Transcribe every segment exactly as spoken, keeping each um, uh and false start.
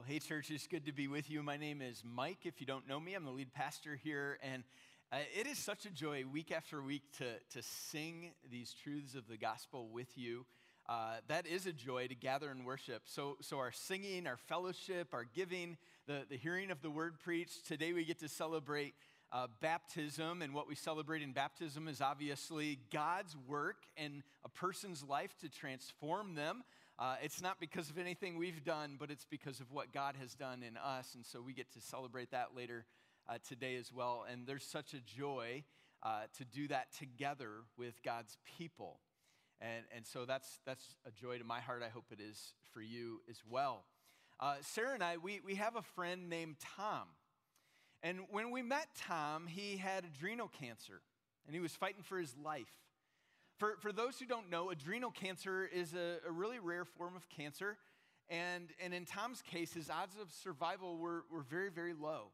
Hey, church, it's good to be with you. My name is Mike. If you don't know me, I'm the lead pastor here, and uh, it is such a joy week after week to, to sing these truths of the gospel with you. Uh, that is a joy to gather and worship. So, so our singing, our fellowship, our giving, the, the hearing of the word preached. Today we get to celebrate uh, baptism, and what we celebrate in baptism is obviously God's work in a person's life to transform them. Uh, it's not because of anything we've done, but it's because of what God has done in us, and so we get to celebrate that later uh, today as well. And there's such a joy uh, to do that together with God's people. And, and so that's that's a joy to my heart. I hope it is for you as well. Uh, Sarah and I, we, we have a friend named Tom. And when we met Tom, he had adrenal cancer, and he was fighting for his life. For, for those who don't know, adrenal cancer is a, a really rare form of cancer. And, and in Tom's case, his odds of survival were, were very, very low.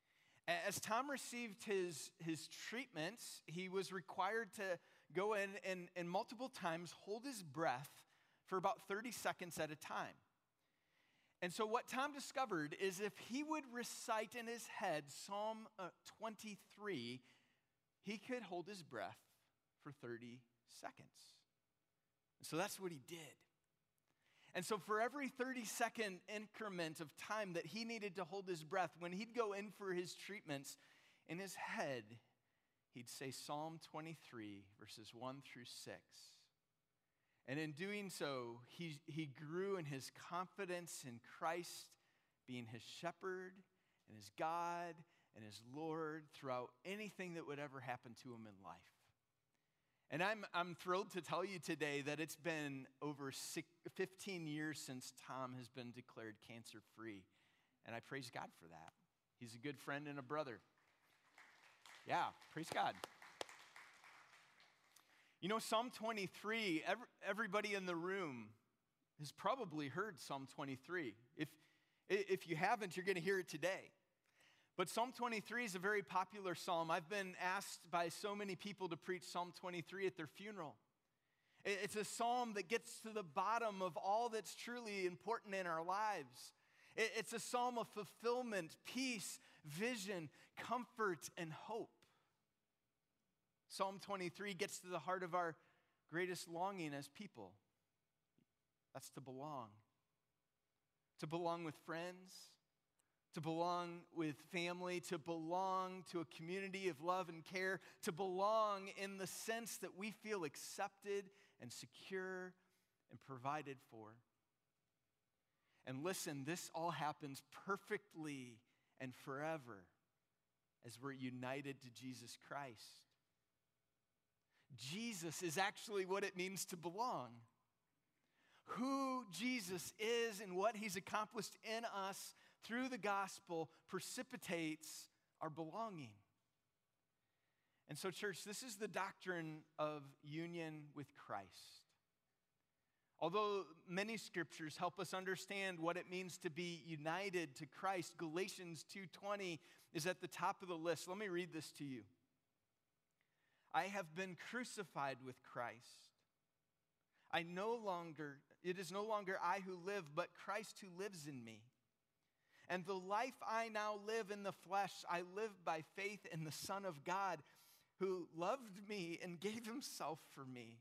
As Tom received his, his treatments, he was required to go in and, and multiple times hold his breath for about thirty seconds at a time. And so what Tom discovered is if he would recite in his head Psalm uh, twenty-three, he could hold his breath for thirty seconds. And so that's what he did. And so for every thirty second increment of time that he needed to hold his breath, when he'd go in for his treatments, in his head, he'd say Psalm twenty-three, verses one through six. And in doing so, he, he grew in his confidence in Christ being his shepherd and his God and his Lord throughout anything that would ever happen to him in life. And I'm, I'm thrilled to tell you today that it's been over six, fifteen years since Tom has been declared cancer-free. And I praise God for that. He's a good friend and a brother. Yeah, praise God. You know, Psalm twenty-three, every, everybody in the room has probably heard Psalm twenty-three. If, if you haven't, you're going to hear it today. But Psalm twenty-three is a very popular psalm. I've been asked by so many people to preach Psalm twenty-three at their funeral. It's a psalm that gets to the bottom of all that's truly important in our lives. It's a psalm of fulfillment, peace, vision, comfort, and hope. Psalm twenty-three gets to the heart of our greatest longing as people. That's to belong. To belong with friends, to belong with family, to belong to a community of love and care, to belong in the sense that we feel accepted and secure and provided for. And listen, this all happens perfectly and forever as we're united to Jesus Christ. Jesus is actually what it means to belong. Who Jesus is and what he's accomplished in us through the gospel precipitates our belonging. And so, church, this is the doctrine of union with Christ. Although many scriptures help us understand what it means to be united to Christ, Galatians two twenty is at the top of the list. Let me read this to you. I have been crucified with Christ. I no longer, it is no longer I who live, but Christ who lives in me. And the life I now live in the flesh, I live by faith in the Son of God, who loved me and gave himself for me.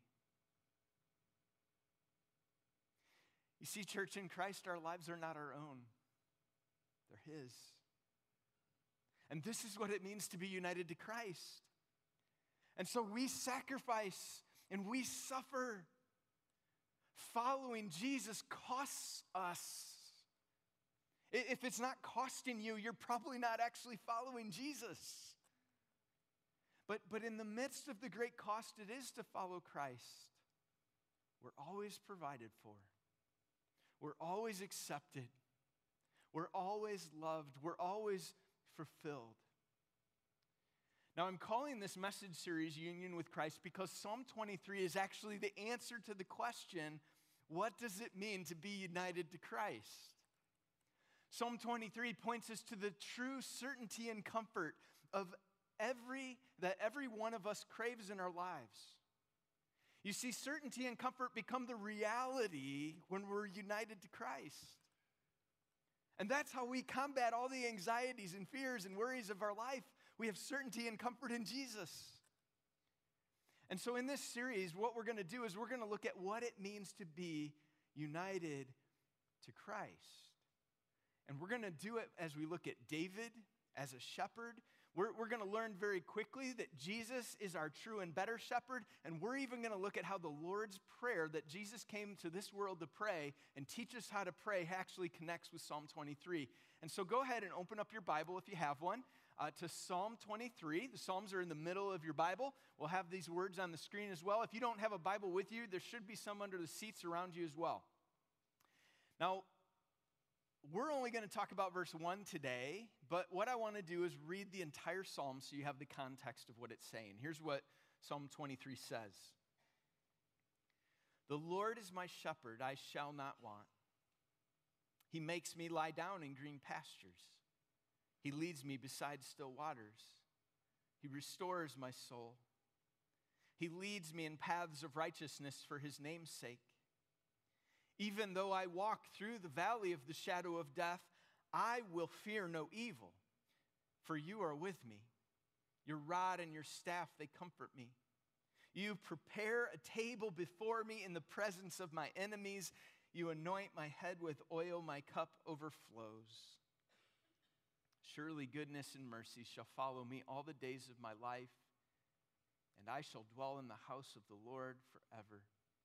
You see, church, in Christ, our lives are not our own. They're his. And this is what it means to be united to Christ. And so we sacrifice and we suffer. Following Jesus costs us. If it's not costing you, you're probably not actually following Jesus. But, but in the midst of the great cost it is to follow Christ, we're always provided for. We're always accepted. We're always loved. We're always fulfilled. Now, I'm calling this message series Union with Christ because Psalm twenty-three is actually the answer to the question, what does it mean to be united to Christ? Psalm twenty-three points us to the true certainty and comfort of every that every one of us craves in our lives. You see, certainty and comfort become the reality when we're united to Christ. And that's how we combat all the anxieties and fears and worries of our life. We have certainty and comfort in Jesus. And so in this series, what we're going to do is we're going to look at what it means to be united to Christ. And we're going to do it as we look at David as a shepherd. We're, we're going to learn very quickly that Jesus is our true and better shepherd. And we're even going to look at how the Lord's Prayer that Jesus came to this world to pray and teach us how to pray actually connects with Psalm twenty-three. And so go ahead and open up your Bible if you have one uh, to Psalm twenty-three. The Psalms are in the middle of your Bible. We'll have these words on the screen as well. If you don't have a Bible with you, there should be some under the seats around you as well. Now, we're only going to talk about verse one today, but what I want to do is read the entire psalm so you have the context of what it's saying. Here's what Psalm twenty-three says. The Lord is my shepherd, I shall not want. He makes me lie down in green pastures. He leads me beside still waters. He restores my soul. He leads me in paths of righteousness for his name's sake. Even though I walk through the valley of the shadow of death, I will fear no evil, for you are with me. Your rod and your staff, they comfort me. You prepare a table before me in the presence of my enemies. You anoint my head with oil, my cup overflows. Surely goodness and mercy shall follow me all the days of my life, and I shall dwell in the house of the Lord forever.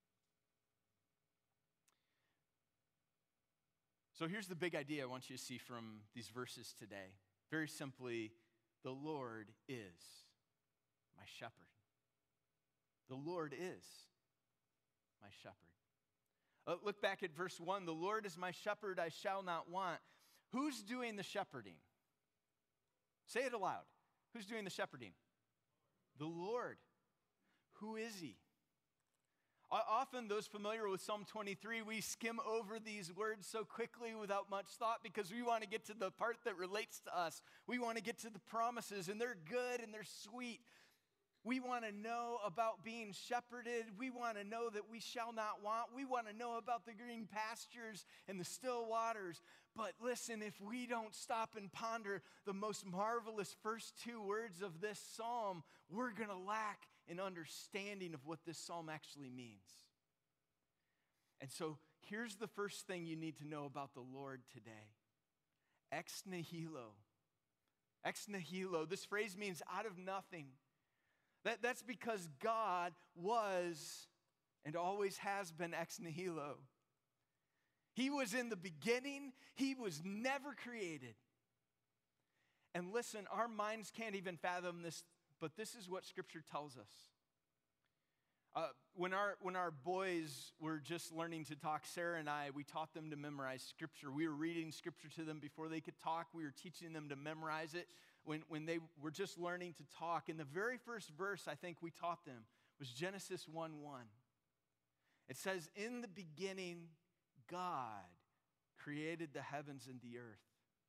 So here's the big idea I want you to see from these verses today. Very simply, the Lord is my shepherd. The Lord is my shepherd. Uh, look back at verse one. The Lord is my shepherd, I shall not want. Who's doing the shepherding? Say it aloud. Who's doing the shepherding? The Lord. Who is he? Often those familiar with Psalm twenty-three, we skim over these words so quickly without much thought because we want to get to the part that relates to us. We want to get to the promises, and they're good and they're sweet. We want to know about being shepherded. We want to know that we shall not want. We want to know about the green pastures and the still waters. But listen, if we don't stop and ponder the most marvelous first two words of this psalm, we're going to lack an understanding of what this psalm actually means. And so here's the first thing you need to know about the Lord today. Ex nihilo. Ex nihilo. This phrase means out of nothing. That, that's because God was and always has been ex nihilo. He was in the beginning. He was never created. And listen, our minds can't even fathom this, but this is what Scripture tells us. Uh, when our when our boys were just learning to talk, Sarah and I, we taught them to memorize Scripture. We were reading Scripture to them before they could talk. We were teaching them to memorize it. When, when they were just learning to talk, and the very first verse I think we taught them was Genesis one one. It says, in the beginning, God created the heavens and the earth.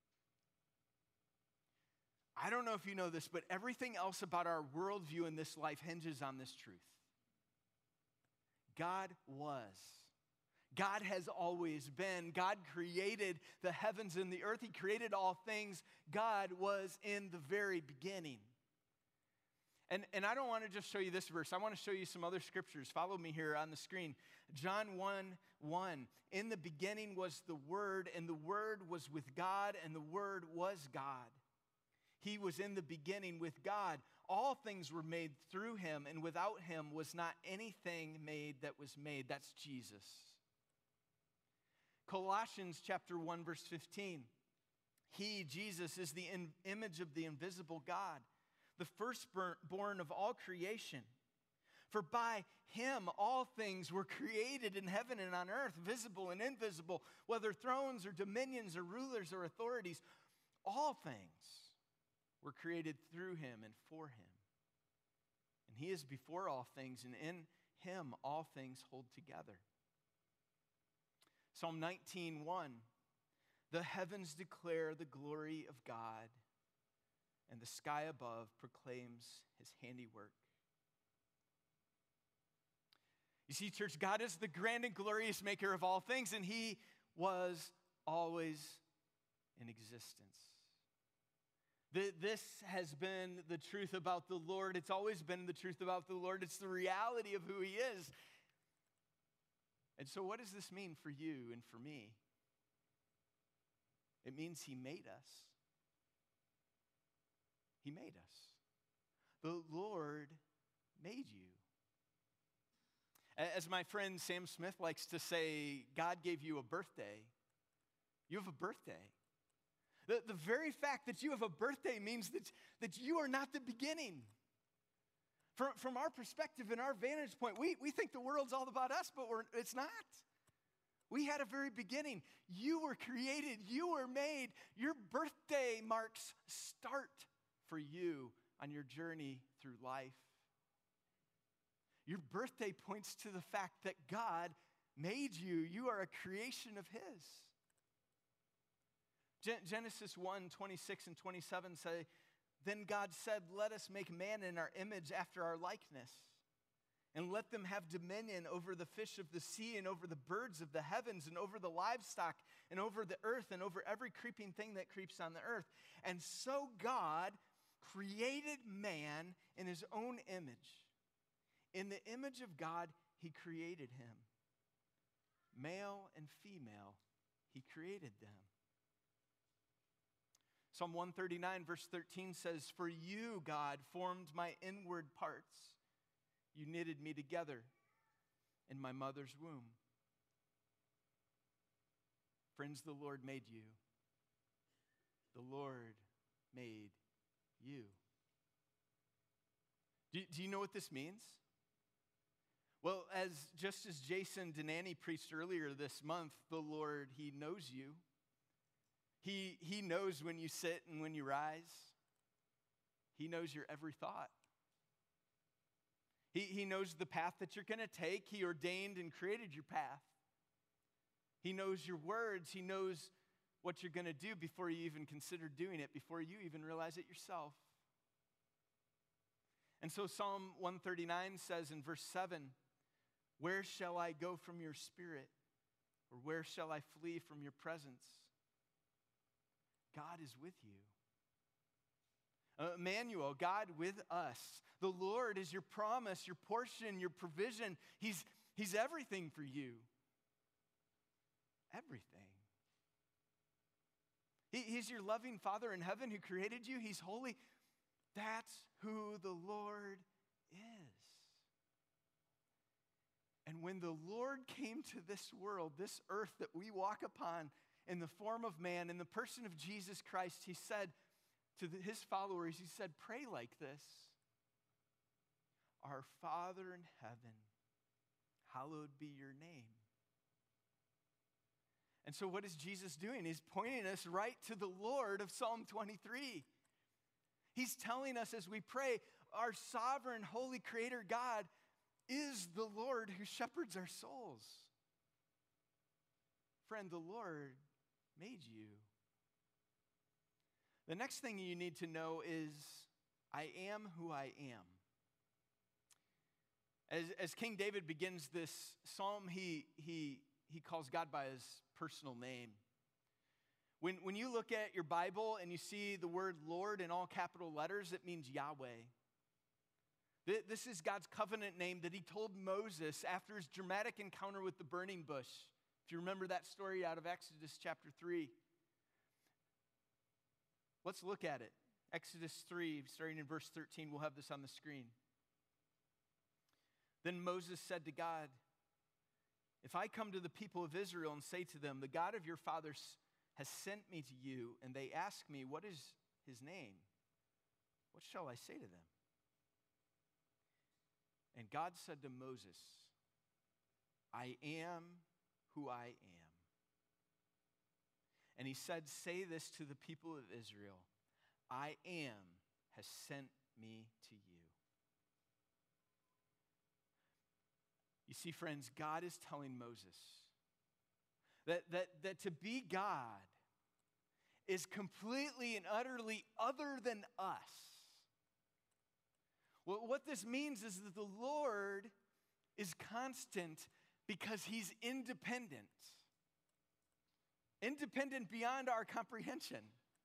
I don't know if you know this, but everything else about our worldview in this life hinges on this truth. God was. God has always been. God created the heavens and the earth. He created all things. God was in the very beginning. And, and I don't want to just show you this verse. I want to show you some other scriptures. Follow me here on the screen. John one one. In the beginning was the Word, and the Word was with God, and the Word was God. He was in the beginning with God. All things were made through him, and without him was not anything made that was made. That's Jesus. Colossians chapter one, verse fifteen. He, Jesus, is the in- image of the invisible God, the firstborn of all creation. For by him all things were created in heaven and on earth, visible and invisible, whether thrones or dominions or rulers or authorities. All things were created through him and for him. And he is before all things, and in him all things hold together. Psalm nineteen one. The heavens declare the glory of God, and the sky above proclaims his handiwork. You see, church, God is the grand and glorious maker of all things, and he was always in existence. This has been the truth about the Lord. It's always been the truth about the Lord. It's the reality of who he is. And so what does this mean for you and for me? It means he made us. He made us. The Lord made you. As my friend Sam Smith likes to say, God gave you a birthday. You have a birthday. The, the very fact that you have a birthday means that, that you are not the beginning. From, from our perspective and our vantage point, we, we think the world's all about us, but we're, it's not. We had a very beginning. You were created. You were made. Your birthday marks start for you on your journey through life. Your birthday points to the fact that God made you. You are a creation of his. Genesis one, twenty-six and twenty-seven say, then God said, let us make man in our image after our likeness, and let them have dominion over the fish of the sea and over the birds of the heavens and over the livestock and over the earth and over every creeping thing that creeps on the earth. And so God created man in his own image. In the image of God, he created him. Male and female, he created them. Psalm one thirty-nine, verse thirteen says, for you, God, formed my inward parts. You knitted me together in my mother's womb. Friends, the Lord made you. The Lord made you. Do, do you know what this means? Well, as just as Jason Denani preached earlier this month, the Lord, he knows you. He, he knows when you sit and when you rise. He knows your every thought. He, he knows the path that you're going to take. He ordained and created your path. He knows your words. He knows what you're going to do before you even consider doing it, before you even realize it yourself. And so Psalm one thirty-nine says in verse seven, where shall I go from your spirit? Or where shall I flee from your presence? God is with you. Uh, Emmanuel, God with us. The Lord is your promise, your portion, your provision. He's, he's everything for you. Everything. He, he's your loving Father in heaven who created you. He's holy. That's who the Lord is. And when the Lord came to this world, this earth that we walk upon in the form of man, in the person of Jesus Christ, he said to the, his followers, he said, pray like this. Our Father in heaven, hallowed be your name. And so what is Jesus doing? He's pointing us right to the Lord of Psalm twenty-three. He's telling us as we pray, our sovereign, holy creator God is the Lord who shepherds our souls. Friend, the Lord made you. The next thing you need to know is, I am who I am. As, as King David begins this psalm, he, he, he calls God by his personal name. When, when you look at your Bible and you see the word Lord in all capital letters, it means Yahweh. This is God's covenant name that he told Moses after his dramatic encounter with the burning bush. If you remember that story out of Exodus chapter three. Let's look at it. Exodus three, starting in verse thirteen, we'll have this on the screen. Then Moses said to God, if I come to the people of Israel and say to them, the God of your fathers has sent me to you, and they ask me, what is his name? What shall I say to them? And God said to Moses, I am who I am. And he said, say this to the people of Israel, I am has sent me to you. You see, friends, God is telling Moses that, that, that to be God is completely and utterly other than us. Well, what this means is that the Lord is constant because he's independent. independent beyond our comprehension.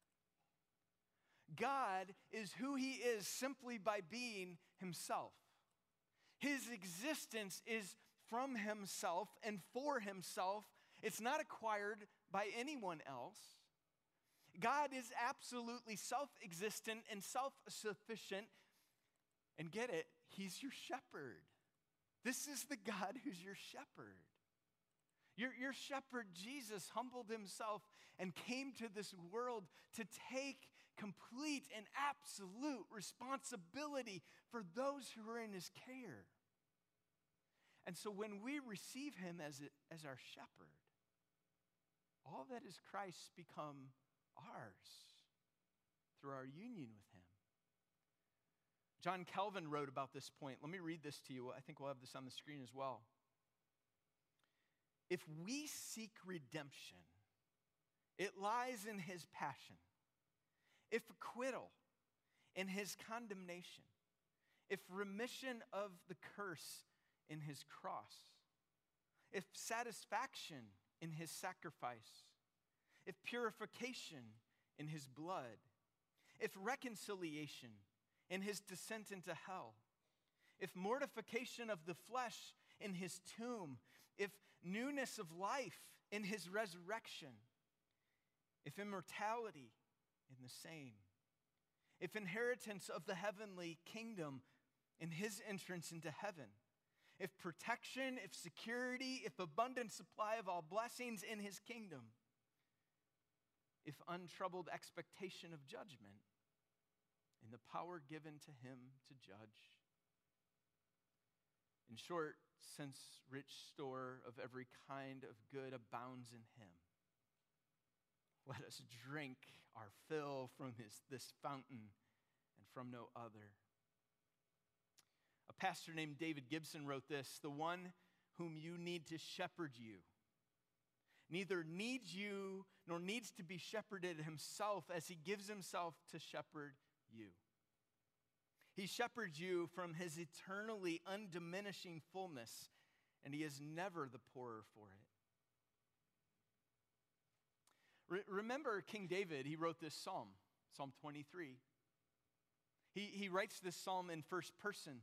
God is who he is simply by being himself. His existence is from himself and for himself. It's not acquired by anyone else. God is absolutely self-existent and self-sufficient. And get it, he's your shepherd. This is the God who's your shepherd. Your, your shepherd, Jesus, humbled himself and came to this world to take complete and absolute responsibility for those who are in his care. And so when we receive him as, a, as our shepherd, all that is Christ's become ours through our union with him. John Calvin wrote about this point. Let me read this to you. I think we'll have this on the screen as well. If we seek redemption, it lies in his passion. If acquittal, in his condemnation. If remission of the curse, in his cross. If satisfaction, in his sacrifice. If purification, in his blood. If reconciliation, in his descent into hell. If mortification of the flesh, in his tomb. If newness of life, in his resurrection. If immortality, in the same. If inheritance of the heavenly kingdom, in his entrance into heaven. If protection, if security, if abundant supply of all blessings in his kingdom. If untroubled expectation of judgment, in the power given to him to judge. In short, since rich store of every kind of good abounds in him, let us drink our fill from his, this fountain and from no other. A pastor named David Gibson wrote this: the one whom you need to shepherd you neither needs you nor needs to be shepherded himself, as he gives himself to shepherd you. He shepherds you from his eternally undiminishing fullness, and he is never the poorer for it. Re- remember King David, he wrote this psalm, Psalm twenty-three. He, he writes this psalm in first person.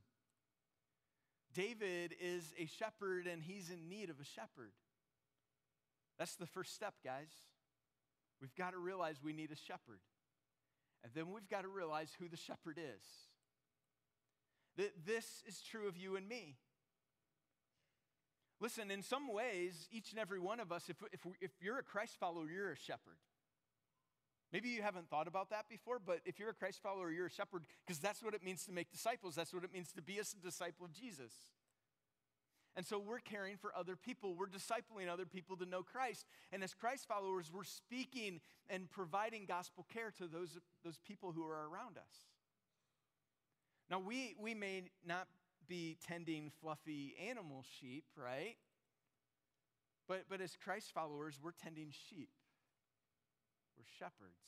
David is a shepherd, and he's in need of a shepherd. That's the first step, guys. We've got to realize we need a shepherd. And then we've got to realize who the shepherd is. That this is true of you and me. Listen, in some ways, each and every one of us, if, if, if you're a Christ follower, you're a shepherd. Maybe you haven't thought about that before, but if you're a Christ follower, you're a shepherd, because that's what it means to make disciples. That's what it means to be a disciple of Jesus. And so we're caring for other people. We're discipling other people to know Christ. And as Christ followers, we're speaking and providing gospel care to those, those people who are around us. Now, we, we may not be tending fluffy animal sheep, right? But, but as Christ followers, we're tending sheep. We're shepherds.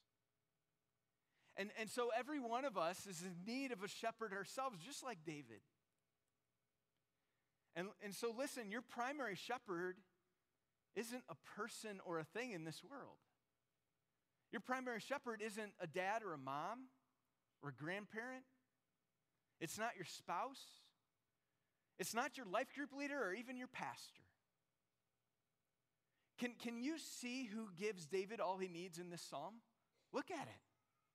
And, and so every one of us is in need of a shepherd ourselves, just like David. And, and so listen, your primary shepherd isn't a person or a thing in this world. Your primary shepherd isn't a dad or a mom or a grandparent. It's not your spouse. It's not your life group leader or even your pastor. Can, can you see who gives David all he needs in this psalm? Look at it.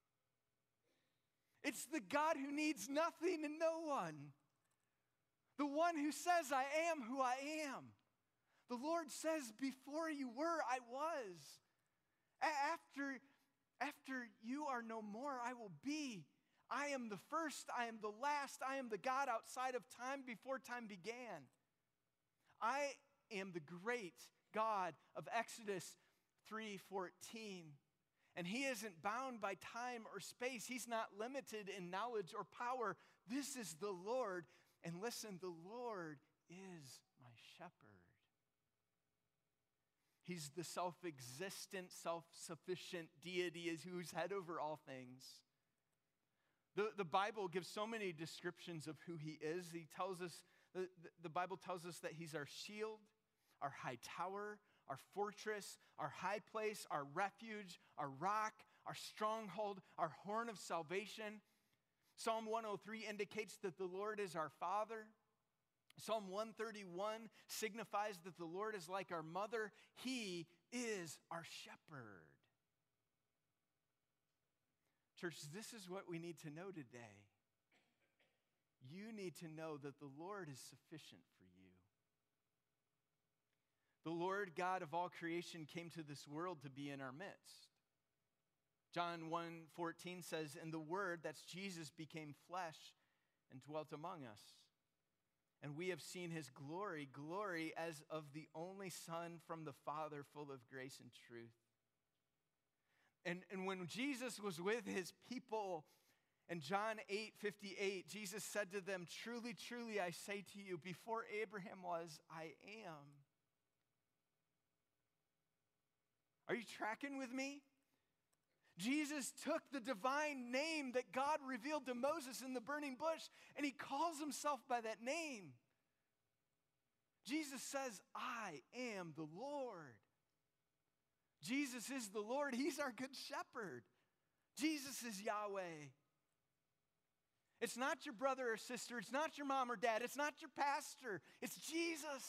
It's the God who needs nothing and no one. The one who says, I am who I am. The Lord says, before you were, I was. After, after you are no more, I will be. I am the first, I am the last, I am the God outside of time before time began. I am the great God of Exodus three fourteen. And he isn't bound by time or space. He's not limited in knowledge or power. This is the Lord. And listen, the Lord is my shepherd. He's the self-existent, self-sufficient deity who's head over all things. The, the Bible gives so many descriptions of who he is. He tells us, the, the Bible tells us that he's our shield, our high tower, our fortress, our high place, our refuge, our rock, our stronghold, our horn of salvation. Psalm one oh three indicates that the Lord is our Father. Psalm one thirty-one signifies that the Lord is like our mother. He is our shepherd. Church, this is what we need to know today. You need to know that the Lord is sufficient for you. The Lord God of all creation came to this world to be in our midst. John one fourteen says, "And the Word," that's Jesus, "became flesh and dwelt among us. And we have seen his glory, glory as of the only Son from the Father, full of grace and truth." And, and when Jesus was with his people, in John eight fifty-eight, Jesus said to them, "Truly, truly, I say to you, before Abraham was, I am." Are you tracking with me? Jesus took the divine name that God revealed to Moses in the burning bush, and he calls himself by that name. Jesus says, "I am the Lord." Jesus is the Lord. He's our good shepherd. Jesus is Yahweh. It's not your brother or sister. It's not your mom or dad. It's not your pastor. It's Jesus.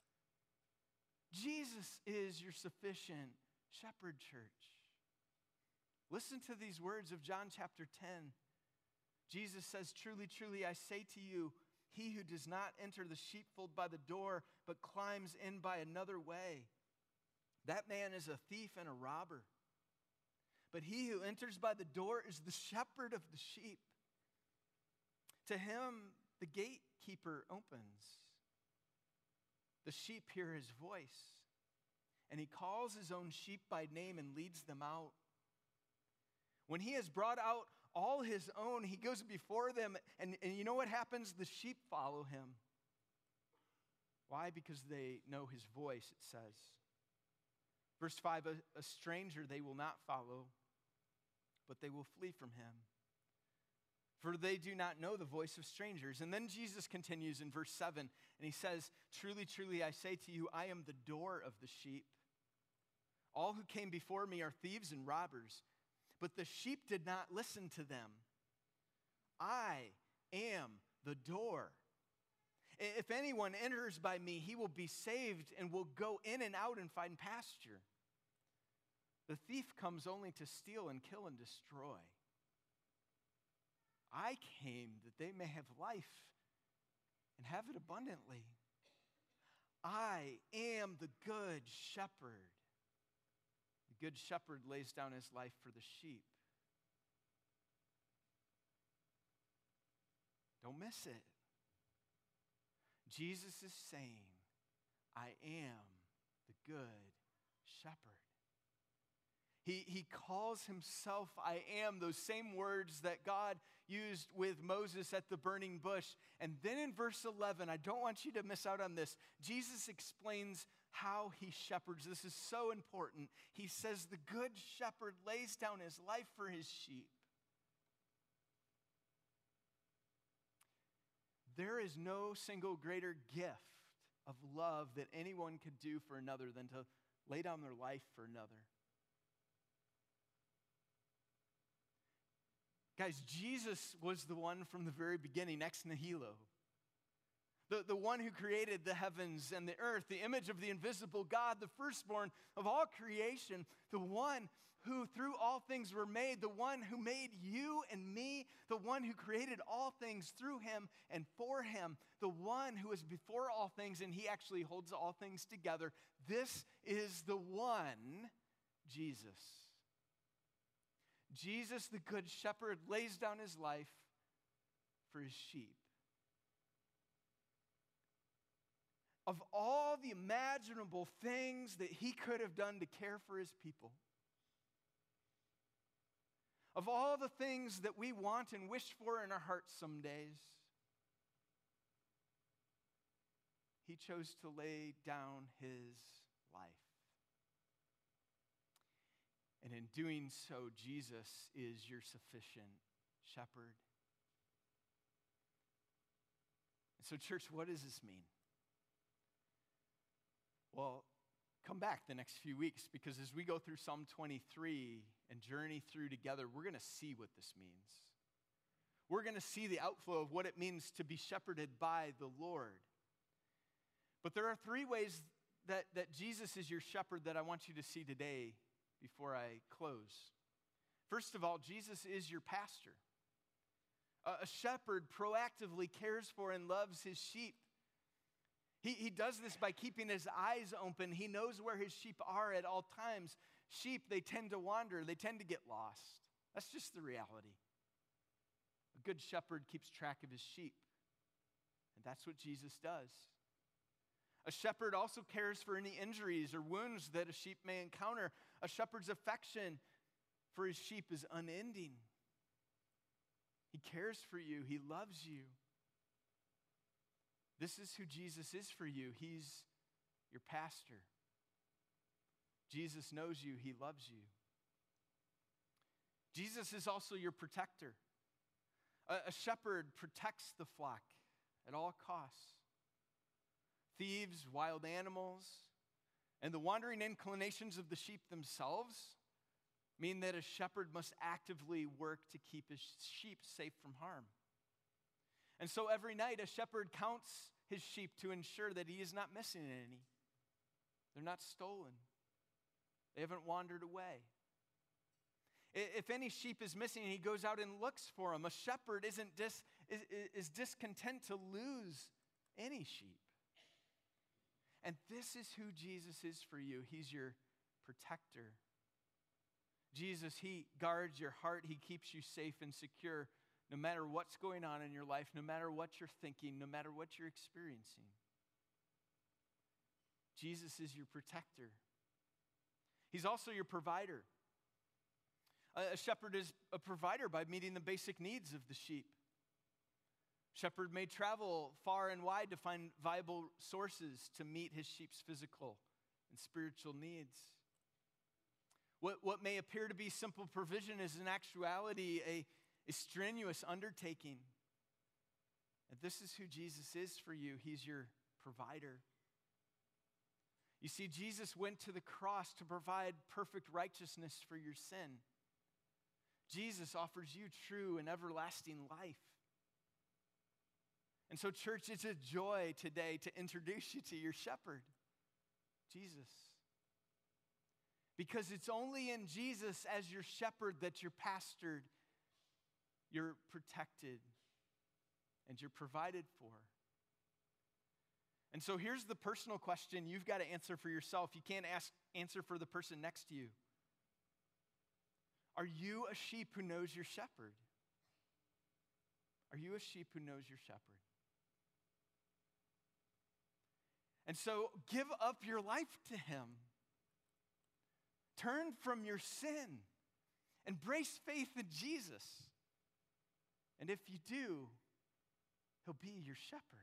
Jesus is your sufficient shepherd, church. Listen to these words of John chapter ten. Jesus says, "Truly, truly, I say to you, he who does not enter the sheepfold by the door, but climbs in by another way, that man is a thief and a robber. But he who enters by the door is the shepherd of the sheep. To him the gatekeeper opens. The sheep hear his voice, and he calls his own sheep by name and leads them out. When he has brought out all his own, he goes before them, and, and you know what happens? The sheep follow him. Why? Because they know his voice, it says. Verse five, a, a stranger they will not follow, but they will flee from him, for they do not know the voice of strangers. And then Jesus continues in verse seven, and he says, "Truly, truly, I say to you, I am the door of the sheep. All who came before me are thieves and robbers, but the sheep did not listen to them. I am the door. If anyone enters by me, he will be saved and will go in and out and find pasture. The thief comes only to steal and kill and destroy. I came that they may have life and have it abundantly. I am the good shepherd. The good shepherd lays down his life for the sheep." Don't miss it. Jesus is saying, I am the good shepherd. He, he calls himself, I am, those same words that God used with Moses at the burning bush. And then in verse eleven, I don't want you to miss out on this. Jesus explains how he shepherds. This is so important. He says, the good shepherd lays down his life for his sheep. There is no single greater gift of love that anyone could do for another than to lay down their life for another. Guys, Jesus was the one from the very beginning, ex nihilo. The, the one who created the heavens and the earth, the image of the invisible God, the firstborn of all creation, the one who through all things were made, the one who made you and me, the one who created all things through him and for him, the one who is before all things and he actually holds all things together. This is the one, Jesus. Jesus, the good shepherd, lays down his life for his sheep. Of all the imaginable things that he could have done to care for his people, of all the things that we want and wish for in our hearts some days, he chose to lay down his life. And in doing so, Jesus is your sufficient shepherd. And so, church, what does this mean? Well, come back the next few weeks, because as we go through Psalm twenty-three and journey through together, we're going to see what this means. We're going to see the outflow of what it means to be shepherded by the Lord. But there are three ways that, that Jesus is your shepherd that I want you to see today before I close. First of all, Jesus is your pastor. A, a shepherd proactively cares for and loves his sheep. He, he does this by keeping his eyes open. He knows where his sheep are at all times. Sheep, they tend to wander. They tend to get lost. That's just the reality. A good shepherd keeps track of his sheep. And that's what Jesus does. A shepherd also cares for any injuries or wounds that a sheep may encounter. A shepherd's affection for his sheep is unending. He cares for you. He loves you. This is who Jesus is for you. He's your pastor. Jesus knows you. He loves you. Jesus is also your protector. A, a shepherd protects the flock at all costs. Thieves, wild animals, and the wandering inclinations of the sheep themselves mean that a shepherd must actively work to keep his sheep safe from harm. And so every night a shepherd counts his sheep to ensure that he is not missing any. They're not stolen. They haven't wandered away. If any sheep is missing, he goes out and looks for them. A shepherd isn't dis, is, is discontent to lose any sheep. And this is who Jesus is for you. He's your protector. Jesus, he guards your heart. He keeps you safe and secure no matter what's going on in your life, no matter what you're thinking, no matter what you're experiencing. Jesus is your protector. He's also your provider. A shepherd is a provider by meeting the basic needs of the sheep. Shepherd may travel far and wide to find viable sources to meet his sheep's physical and spiritual needs. What, what may appear to be simple provision is in actuality a, a strenuous undertaking. And this is who Jesus is for you. He's your provider. You see, Jesus went to the cross to provide perfect righteousness for your sin. Jesus offers you true and everlasting life. And so, church, it's a joy today to introduce you to your shepherd, Jesus. Because it's only in Jesus as your shepherd that you're pastored, you're protected, and you're provided for. And so here's the personal question you've got to answer for yourself. You can't ask, answer for the person next to you. Are you a sheep who knows your shepherd? Are you a sheep who knows your shepherd? And so give up your life to him. Turn from your sin. Embrace faith in Jesus. And if you do, he'll be your shepherd.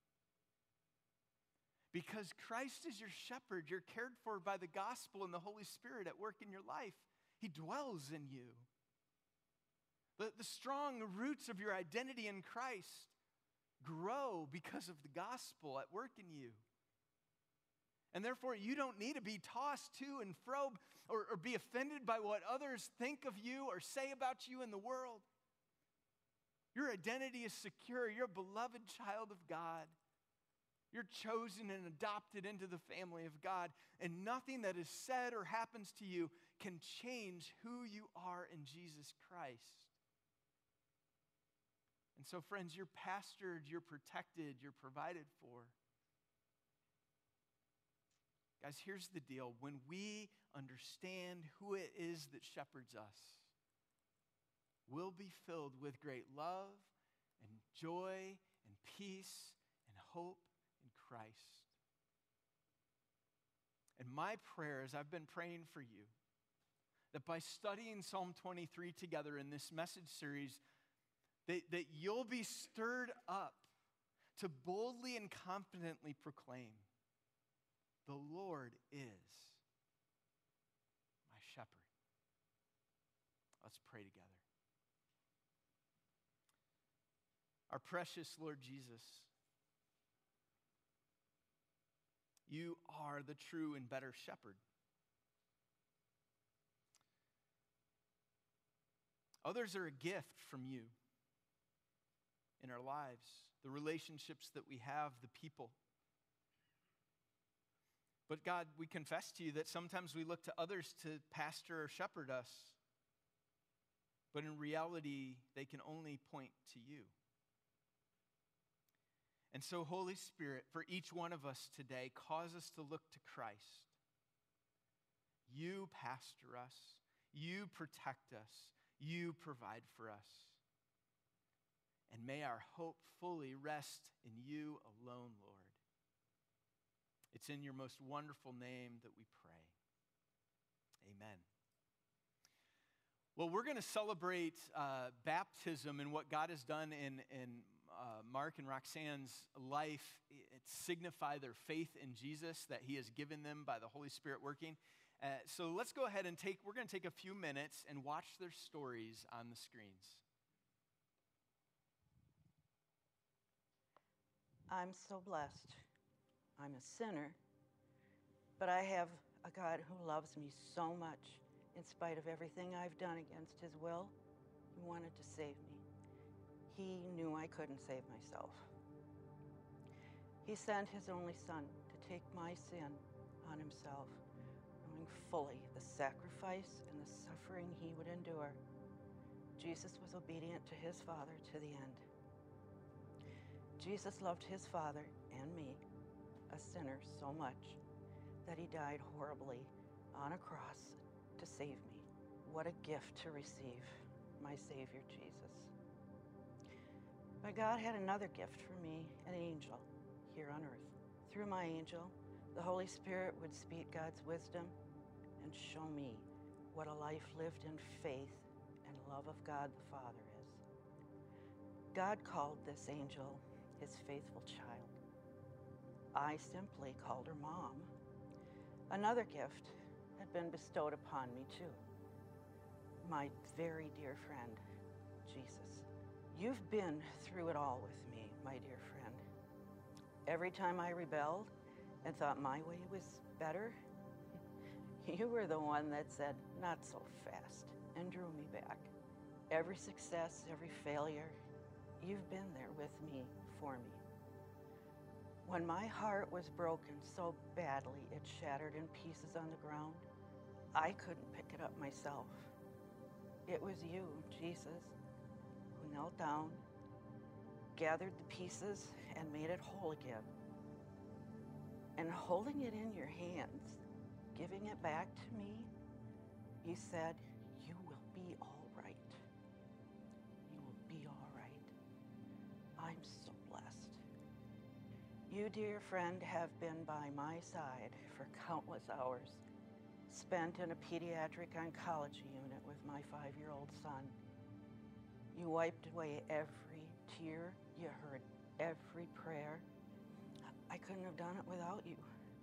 Because Christ is your shepherd, you're cared for by the gospel and the Holy Spirit at work in your life. He dwells in you. The, the strong roots of your identity in Christ grow because of the gospel at work in you. And therefore, you don't need to be tossed to and fro or, or be offended by what others think of you or say about you in the world. Your identity is secure. You're a beloved child of God. You're chosen and adopted into the family of God. And nothing that is said or happens to you can change who you are in Jesus Christ. And so, friends, you're pastored, you're protected, you're provided for. Guys, here's the deal. When we understand who it is that shepherds us, we'll be filled with great love and joy and peace and hope in Christ. And my prayer is I've been praying for you that by studying Psalm twenty-three together in this message series, that, that you'll be stirred up to boldly and confidently proclaim, the Lord is my shepherd. Let's pray together. Our precious Lord Jesus, You are the true and better shepherd. Others are a gift from you in our lives, the relationships that we have, the people. But God, we confess to you that sometimes we look to others to pastor or shepherd us, but in reality, they can only point to you. And so, Holy Spirit, for each one of us today, cause us to look to Christ. You pastor us. You protect us. You provide for us. And may our hope fully rest in you alone, Lord. It's in your most wonderful name that we pray. Amen. Well, we're going to celebrate uh, baptism and what God has done in, in uh, Mark and Roxanne's life. It signify their faith in Jesus that he has given them by the Holy Spirit working. Uh, so let's go ahead and take, we're going to take a few minutes and watch their stories on the screens. I'm so blessed. I'm a sinner, but I have a God who loves me so much. In spite of everything I've done against his will, he wanted to save me. He knew I couldn't save myself. He sent his only son to take my sin on himself, knowing fully the sacrifice and the suffering he would endure. Jesus was obedient to his Father to the end. Jesus loved his Father and me, a sinner, so much that he died horribly on a cross to save me. What a gift to receive, my Savior Jesus. But God had another gift for me, an angel here on earth. Through my angel, the Holy Spirit would speak God's wisdom and show me what a life lived in faith and love of God the Father is. God called this angel his faithful child. I simply called her Mom. Another gift had been bestowed upon me too. My very dear friend, Jesus. You've been through it all with me, my dear friend. Every time I rebelled and thought my way was better, you were the one that said, not so fast, and drew me back. Every success, every failure, you've been there with me, for me. When my heart was broken so badly it shattered in pieces on the ground, I couldn't pick it up myself. It was you, Jesus, who knelt down, gathered the pieces, and made it whole again. And holding it in your hands, giving it back to me, you said, you will be all right. You will be all right. I'm so blessed. You, dear friend, have been by my side for countless hours, spent in a pediatric oncology unit with my five-year-old son. You wiped away every tear, you heard every prayer. I couldn't have done it without you.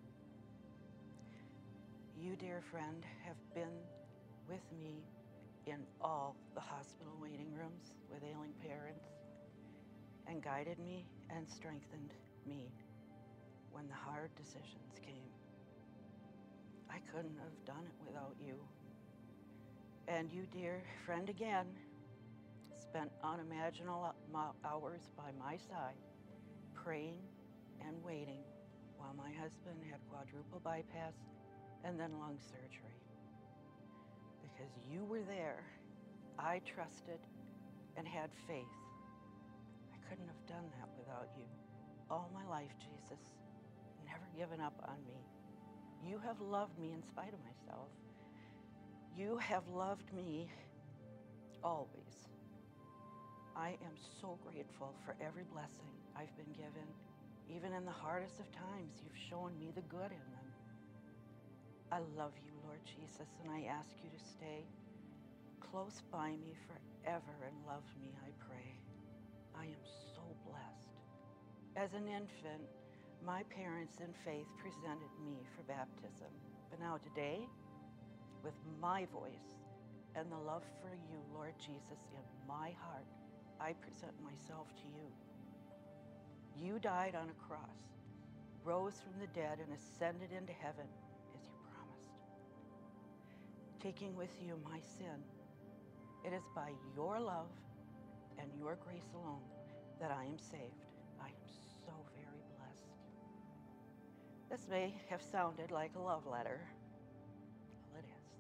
You, dear friend, have been with me in all the hospital waiting rooms with ailing parents and guided me and strengthened me when the hard decisions came. I couldn't have done it without you. And you, dear friend, again, spent unimaginable hours by my side, praying and waiting while my husband had quadruple bypass and then lung surgery. Because you were there, I trusted and had faith. I couldn't have done that without you. All my life, Jesus, never given up on me. You have loved me in spite of myself. You have loved me always. I am so grateful for every blessing I've been given. Even in the hardest of times, you've shown me the good in them. I love you, Lord Jesus, and I ask you to stay close by me forever and love me, I pray. I am so blessed. As an infant, my parents in faith presented me for baptism. But now today, with my voice and the love for you, Lord Jesus, in my heart, I present myself to you. You died on a cross rose from the dead and ascended into heaven as you promised, taking with you my sin. It is by your love and your grace alone that I am saved. I am so very blessed. This may have sounded like a love letter. Well, it is.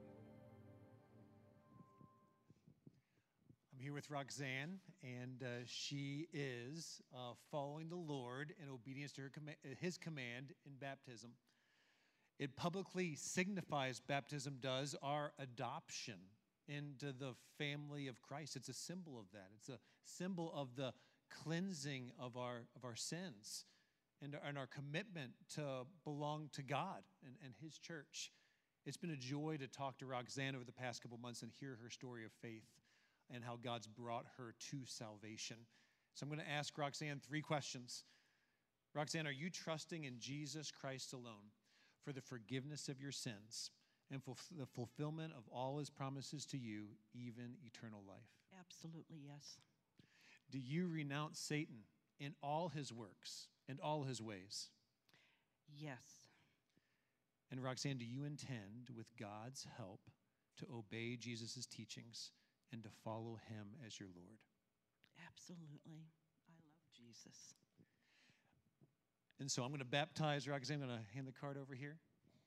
I'm here with Roxanne, and uh, she is uh, following the Lord in obedience to her com- his command in baptism. It publicly signifies, baptism does, our adoption into the family of Christ. It's a symbol of that. It's a symbol of the cleansing of our of our sins and, and our commitment to belong to God and, and his church. It's been a joy to talk to Roxanne over the past couple months and hear her story of faith and how God's brought her to salvation. So I'm going to ask Roxanne three questions. Roxanne, are you trusting in Jesus Christ alone for the forgiveness of your sins and for the fulfillment of all his promises to you, even eternal life? Absolutely, yes. Do you renounce Satan in all his works and all his ways? Yes. And Roxanne, do you intend, with God's help, to obey Jesus' teachings and to follow him as your Lord? Absolutely. I love Jesus. And so I'm going to baptize Roxanne. I'm going to hand the card over here.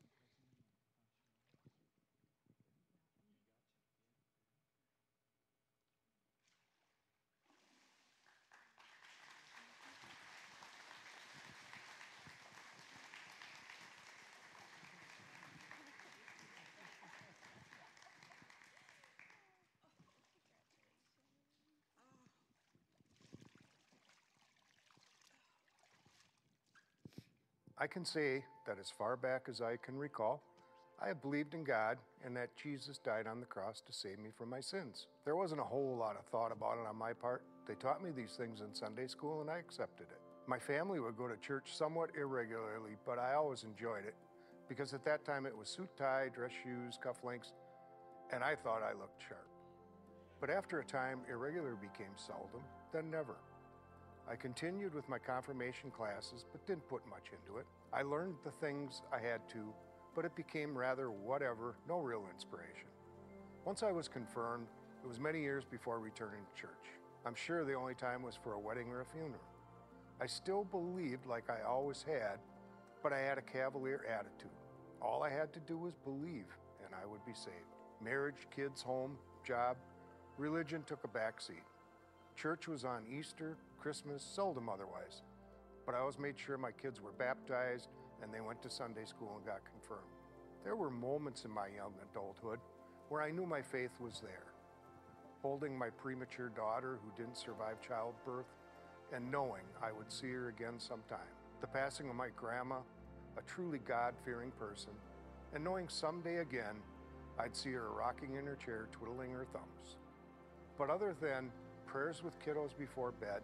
I can say that as far back as I can recall, I have believed in God and that Jesus died on the cross to save me from my sins. There wasn't a whole lot of thought about it on my part. They taught me these things in Sunday school and I accepted it. My family would go to church somewhat irregularly, but I always enjoyed it because at that time it was suit tie, dress shoes, cufflinks, and I thought I looked sharp. But after a time, irregular became seldom, then never. I continued with my confirmation classes, but didn't put much into it. I learned the things I had to, but it became rather whatever, no real inspiration. Once I was confirmed, it was many years before returning to church. I'm sure the only time was for a wedding or a funeral. I still believed like I always had, but I had a cavalier attitude. All I had to do was believe, and I would be saved. Marriage, kids, home, job, religion took a backseat. Church was on Easter, Christmas, seldom otherwise. But I always made sure my kids were baptized and they went to Sunday school and got confirmed. There were moments in my young adulthood where I knew my faith was there. Holding my premature daughter who didn't survive childbirth and knowing I would see her again sometime. The passing of my grandma, a truly God-fearing person, and knowing someday again I'd see her rocking in her chair, twiddling her thumbs. But other than prayers with kiddos before bed,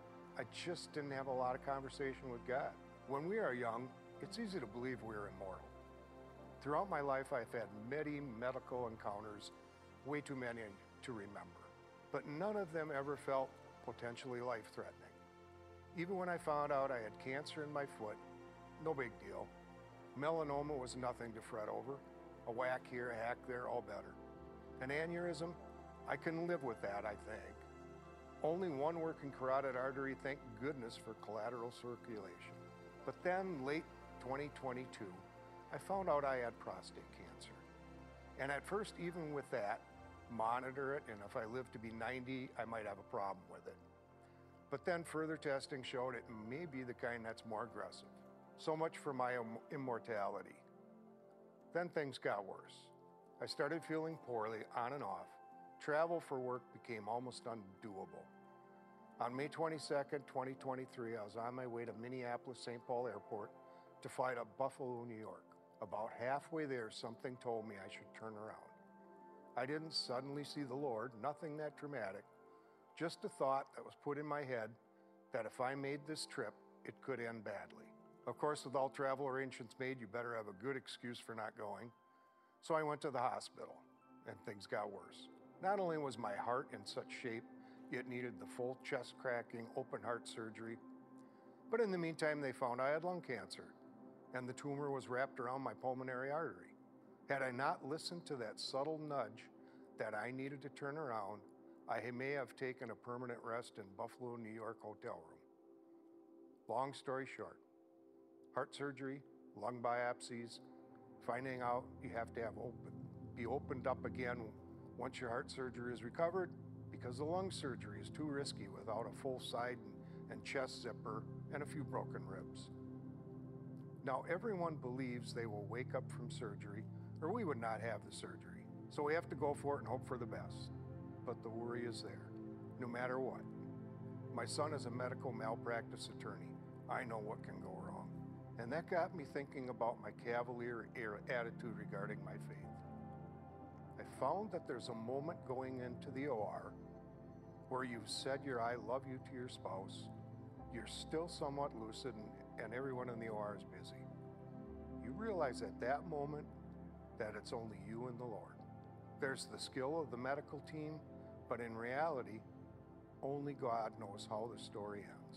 I just didn't have a lot of conversation with God. When we are young, it's easy to believe we're immortal. Throughout my life, I've had many medical encounters, way too many to remember, but none of them ever felt potentially life-threatening. Even when I found out I had cancer in my foot, no big deal. Melanoma was nothing to fret over. A whack here, a hack there, all better. An aneurysm, I can live with that, I think. Only one working carotid artery, thank goodness for collateral circulation. But then, late twenty twenty-two, I found out I had prostate cancer. And at first, even with that, monitor it, and if I live to be ninety, I might have a problem with it. But then further testing showed it may be the kind that's more aggressive. So much for my immortality. Then things got worse. I started feeling poorly on and off. Travel for work became almost undoable. On May twenty-second, twenty twenty-three, I was on my way to Minneapolis Saint Paul Airport to fly to Buffalo, New York. About halfway there, something told me I should turn around. I didn't suddenly see the Lord, nothing that dramatic, just a thought that was put in my head that if I made this trip, it could end badly. Of course, with all travel arrangements made, you better have a good excuse for not going. So I went to the hospital, and things got worse. Not only was my heart in such shape, it needed the full chest cracking, open heart surgery, But in the meantime, they found I had lung cancer, and the tumor was wrapped around my pulmonary artery. Had I not listened to that subtle nudge that I needed to turn around, I may have taken a permanent rest in Buffalo, New York hotel room. Long story short, heart surgery, lung biopsies, finding out you have to have open, be opened up again once your heart surgery is recovered, because the lung surgery is too risky without a full side and, and chest zipper and a few broken ribs. Now, everyone believes they will wake up from surgery, or we would not have the surgery. So we have to go for it and hope for the best. But the worry is there, no matter what. My son is a medical malpractice attorney. I know what can go wrong. And that got me thinking about my cavalier attitude regarding my faith. I found that there's a moment going into the O R where you've said your I love you to your spouse, you're still somewhat lucid, and, and everyone in the O R is busy. You realize at that moment that it's only you and the Lord. There's the skill of the medical team, but in reality, only God knows how the story ends.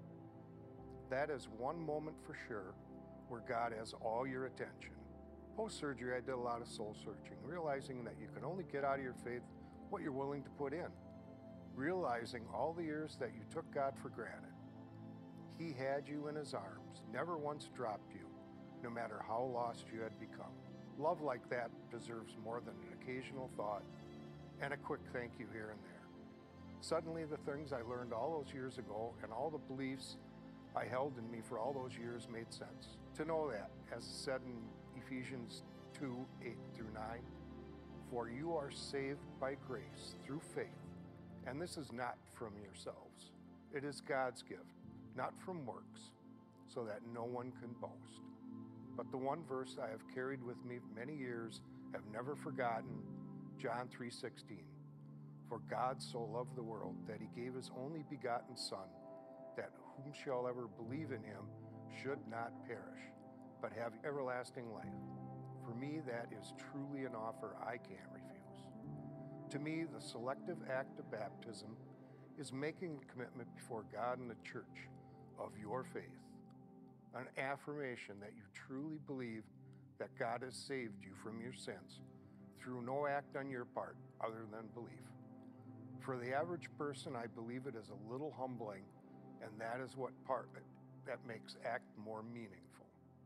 That is one moment for sure where God has all your attention. Post-surgery, I did a lot of soul searching, realizing that you can only get out of your faith what you're willing to put in, realizing all the years that you took God for granted. He had you in his arms, never once dropped you, no matter how lost you had become. Love like that deserves more than an occasional thought and a quick thank you here and there. Suddenly, the things I learned all those years ago and all the beliefs I held in me for all those years made sense. To know that, as said in Ephesians two, eight through nine, for you are saved by grace through faith, and this is not from yourselves. It is God's gift, not from works, so that no one can boast. But the one verse I have carried with me many years, have never forgotten, John three sixteen. For God so loved the world that he gave his only begotten Son, that whom shall ever believe in him should not perish, but have everlasting life. For me, that is truly an offer I can't refuse. To me, the selective act of baptism is making a commitment before God and the church of your faith, an affirmation that you truly believe that God has saved you from your sins through no act on your part other than belief. For the average person, I believe it is a little humbling, and that is what part that makes act more meaningful.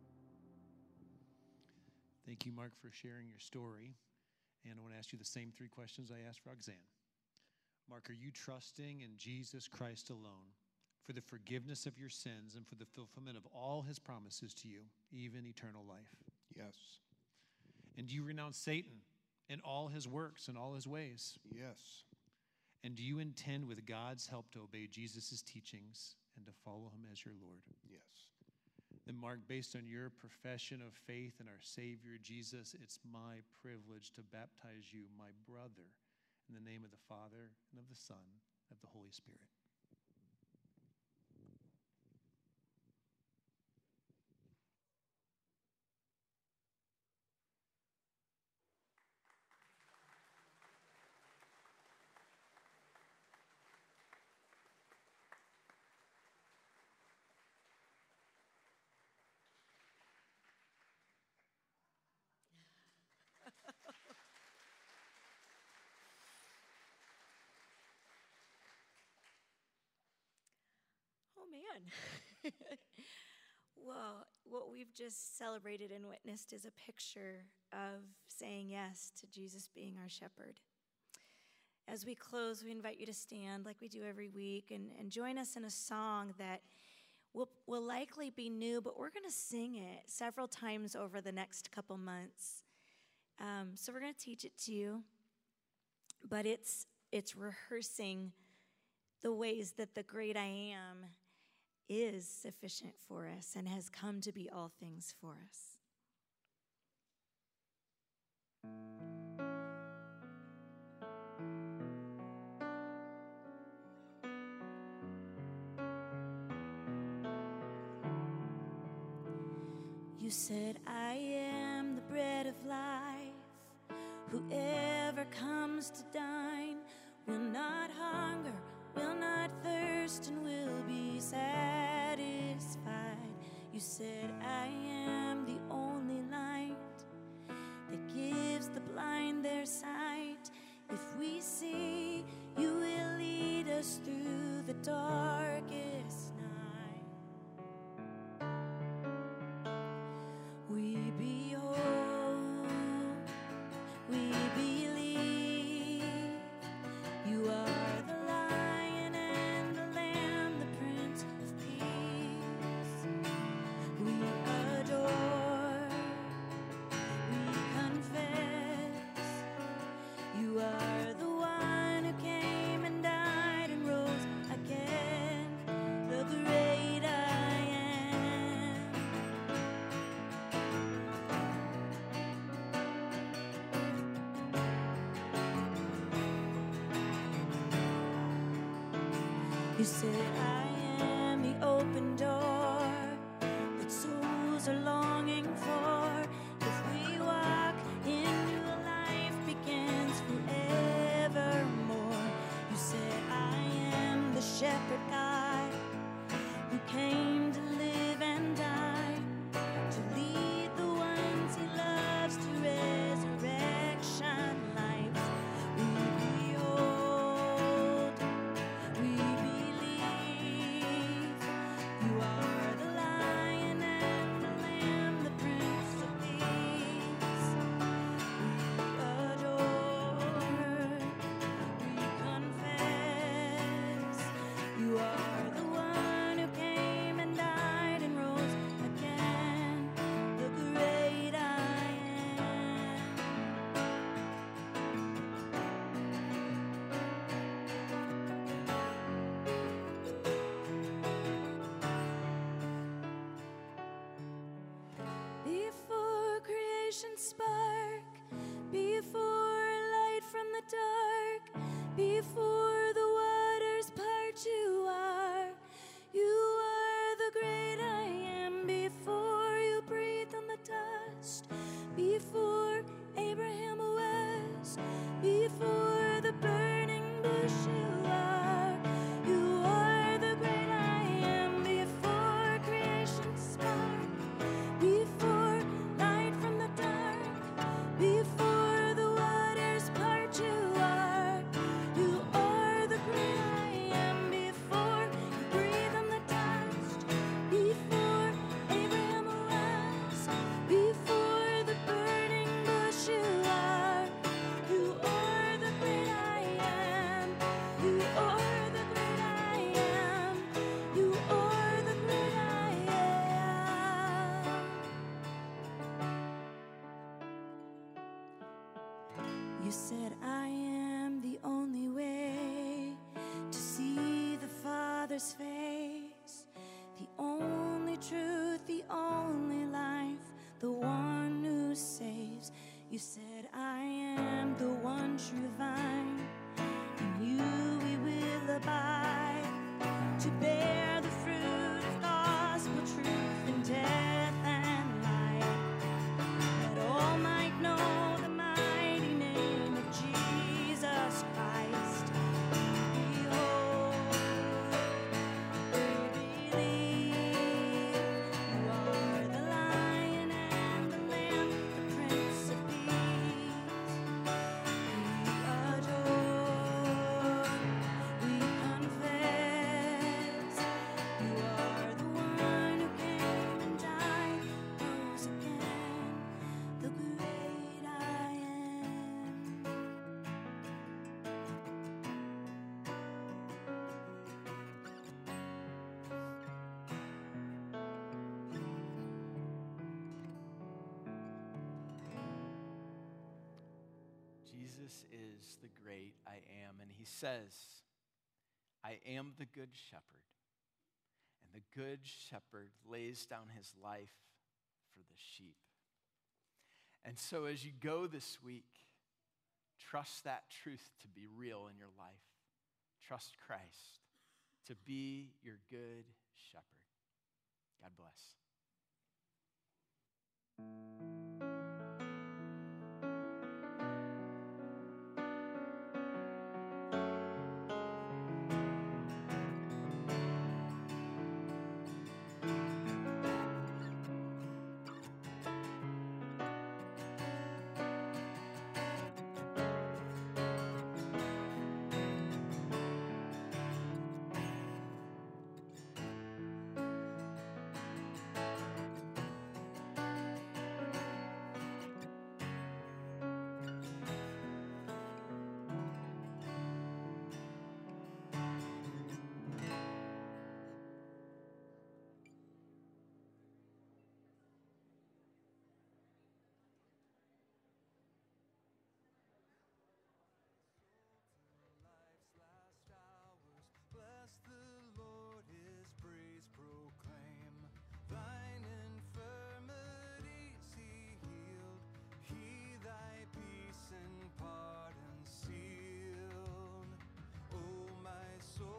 Thank you, Mark, for sharing your story. And I want to ask you the same three questions I asked Roxanne. Mark, are you trusting in Jesus Christ alone for the forgiveness of your sins and for the fulfillment of all his promises to you, even eternal life? Yes. And do you renounce Satan and all his works and all his ways? Yes. And do you intend, with God's help, to obey Jesus' teachings and to follow him as your Lord? Yes. Then, Mark, based on your profession of faith in our Savior Jesus, it's my privilege to baptize you, my brother, in the name of the Father and of the Son and of the Holy Spirit. Oh, man. Well, what we've just celebrated and witnessed is a picture of saying yes to Jesus being our shepherd. As we close, we invite you to stand like we do every week and, and join us in a song that will, will likely be new, but we're going to sing it several times over the next couple months. Um, so we're going to teach it to you, but it's it's rehearsing the ways that the great I am is sufficient for us and has come to be all things for us. You said, I am the bread of life. Whoever comes to dine will not hunger, will not thirst, and will be satisfied. You said, I am the only light that gives the blind their sight. If we see, you will lead us through the darkest night. We behold, we believe, you are the Lion and the Lamb, the Prince of Peace. We adore, we confess, you are the one who came and died and rose again, the great I am. You said, I am the open door that souls are longing for. If we walk in you, life begins forevermore. You said, I am the shepherd God who came to live and die, to lead the ones he loves to resurrection life. We behold, we believe, you are the Lion and the Lamb, the Prince of Peace. We adore, we confess, you are the one who came and died and rose again, the great I am. Before creation spark, before light from the dark, before the waters part, you are, you are the great I am. Before you breathed on the dust, before Abraham was, before the burning bush, you are, you are the great I am. Before creation spark, before light from the dark, before the waters part, you are, you are the great I am. Before you breathe on the dust, before Abraham was, before the burning bush, you are, you are the great I am. You are the great I am. You are the great I am. You said, I am the only way to see the Father's face, the only truth, the only life, the one who saves. You said, I am the one true vine, in you we will abide, to bear the fruit of gospel truth in death and life, that all might know the mighty name of Jesus Christ. Behold, we believe, you are the Lion and the Lamb, the Prince of Peace. We adore, we confess, you are the one who came and died, rose again, the great I am. Jesus is the great I am, and he says, I am the good shepherd, and the good shepherd lays down his life for the sheep. And so as you go this week, trust that truth to be real in your life. Trust Christ to be your good shepherd. God bless.